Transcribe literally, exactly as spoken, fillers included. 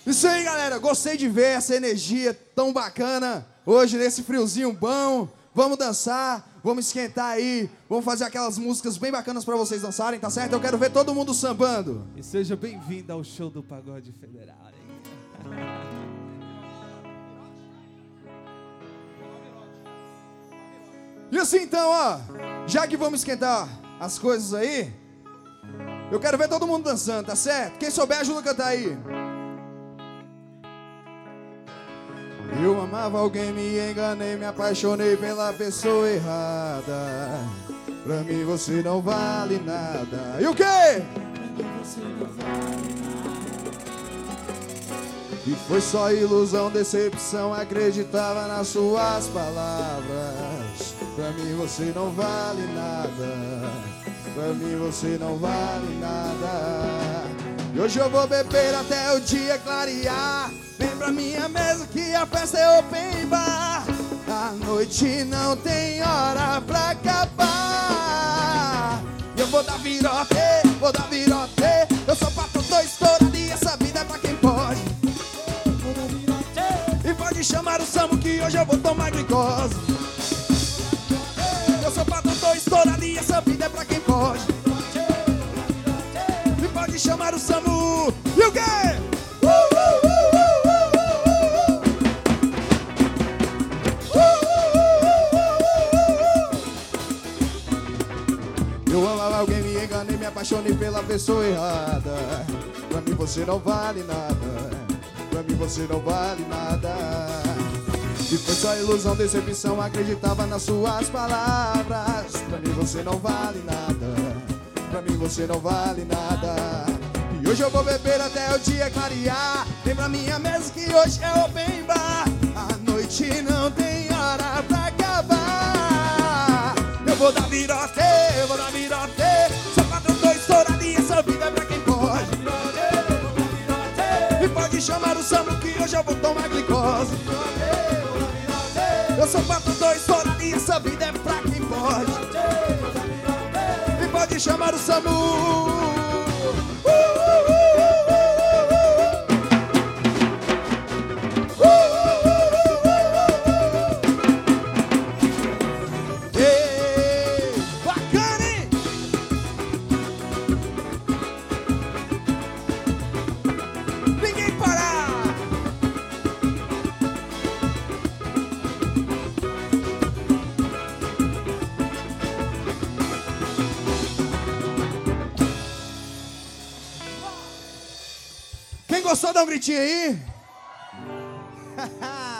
Isso aí, galera. Gostei de ver essa energia tão bacana hoje nesse friozinho bom. Vamos dançar, vamos esquentar aí, vamos fazer aquelas músicas bem bacanas pra vocês dançarem, tá certo? Eu quero ver todo mundo sambando. E seja bem-vindo ao show do Pagode Federal. E assim então, ó, já que vamos esquentar as coisas aí, eu quero ver todo mundo dançando, tá certo? Quem souber ajuda a cantar aí. Eu amava alguém, me enganei, me apaixonei pela pessoa errada. Pra mim você não vale nada. E o quê? E foi só ilusão, decepção, acreditava nas suas palavras. Pra mim você não vale nada. Pra mim você não vale nada. E hoje eu vou beber até o dia clarear. Vem pra minha mesa que a festa é open bar. A noite não tem hora pra acabar. E eu vou dar virote, vou dar virote. Eu sou patrão, tô estourado e essa vida é pra quem pode. E pode chamar o Samu que hoje eu vou tomar glicose. Eu sou patrão, tô estourado e essa vida é pra quem pode. E pode chamar o Samu. E o quê? Uh, uh, uh, uh, uh, uh, uh. Eu amava alguém, me enganei, me apaixonei pela pessoa errada. Pra mim você não vale nada. Pra mim você não vale nada. E foi só ilusão, decepção, acreditava nas suas palavras. Pra mim você não vale nada. Pra mim você não vale nada. E hoje eu vou beber até o dia clarear. Vem pra minha mesa que hoje é open bar. A noite não tem hora pra acabar. Eu vou dar virote, eu vou dar virote. Sou patrão, tô estourado e essa vida é pra quem pode. E pode chamar o Samu que hoje eu vou tomar glicose. Eu sou patrão, tô estourado e essa vida é pra quem pode. E pode chamar o Samu. Uh, uh, uh, uh, uh, uh, uh. Ei, bacana, hein? Ninguém parar. Quem gostou, dá um gritinho aí.